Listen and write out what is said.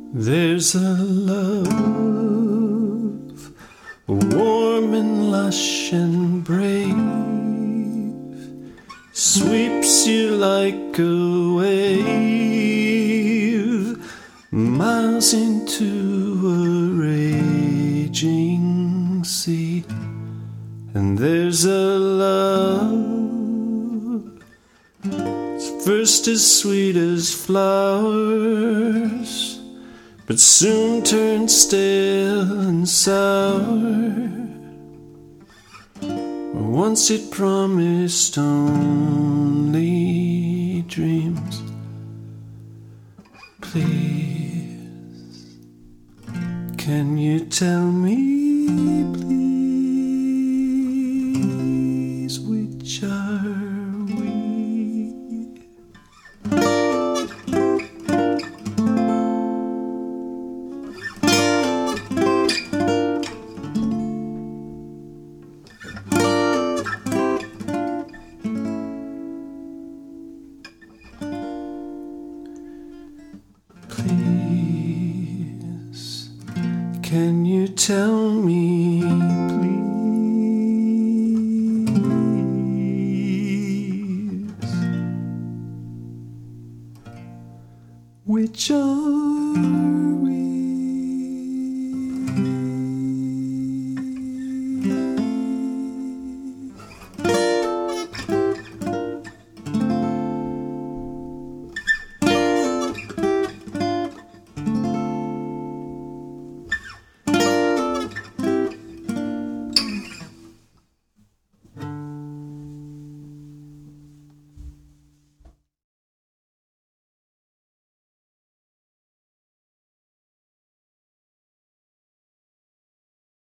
There's a love, warm and lush and brave, sweeps you like a wave, miles into a raging sea. And there's a love, it's first as sweet as flowers, but soon turns stale and sour. Once it promised only dreams. Please, can you tell me, please, which are we? Please, can you tell me, please, which are we?